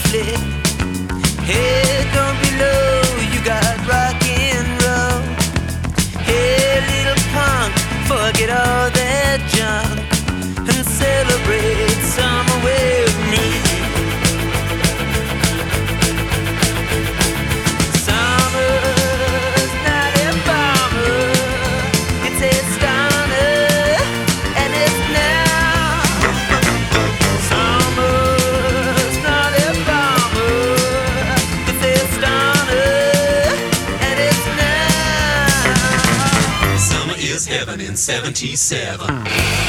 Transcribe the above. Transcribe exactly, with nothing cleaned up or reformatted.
flick. Hey, don't be low, you got rock and roll. Hey, little punk, forget all that junk and celebrate summer with me. Summer's not a bomber, it's a stunner, and it's now. Summer's not a bomber, it's a stunner, and it's now. Summer is heaven in seventy-seven.